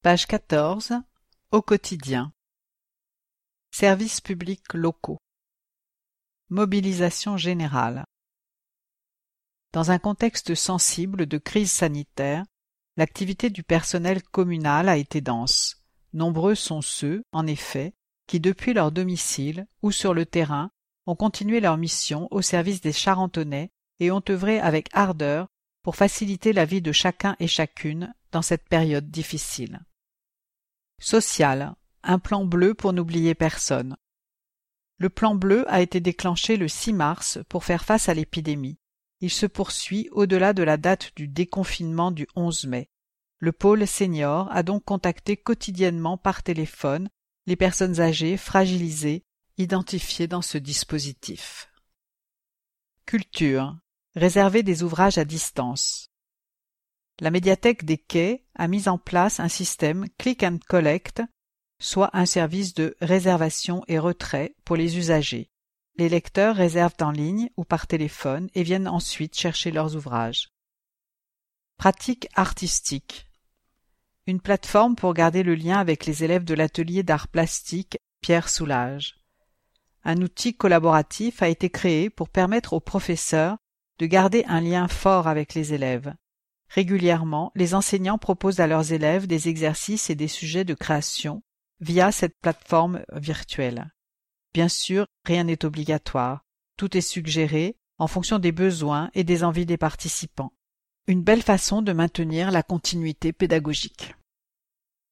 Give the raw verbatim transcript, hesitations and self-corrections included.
Page quatorze. Au quotidien. Services publics locaux. Mobilisation générale. Dans un contexte sensible de crise sanitaire, l'activité du personnel communal a été dense. Nombreux sont ceux, en effet, qui depuis leur domicile ou sur le terrain ont continué leur mission au service des Charentonais et ont œuvré avec ardeur pour faciliter la vie de chacun et chacune dans cette période difficile. Social. Un plan bleu pour n'oublier personne. Le plan bleu a été déclenché le six mars pour faire face à l'épidémie. Il se poursuit au-delà de la date du déconfinement du onze mai. Le pôle senior a donc contacté quotidiennement par téléphone les personnes âgées fragilisées identifiées dans ce dispositif. Culture. Réserver des ouvrages à distance. La médiathèque des quais a mis en place un système click and collect, soit un service de réservation et retrait pour les usagers. Les lecteurs réservent en ligne ou par téléphone et viennent ensuite chercher leurs ouvrages. Pratique artistique. Une plateforme pour garder le lien avec les élèves de l'atelier d'art plastique Pierre Soulages. Un outil collaboratif a été créé pour permettre aux professeurs de garder un lien fort avec les élèves. Régulièrement, les enseignants proposent à leurs élèves des exercices et des sujets de création via cette plateforme virtuelle. Bien sûr, rien n'est obligatoire. Tout est suggéré en fonction des besoins et des envies des participants. Une belle façon de maintenir la continuité pédagogique.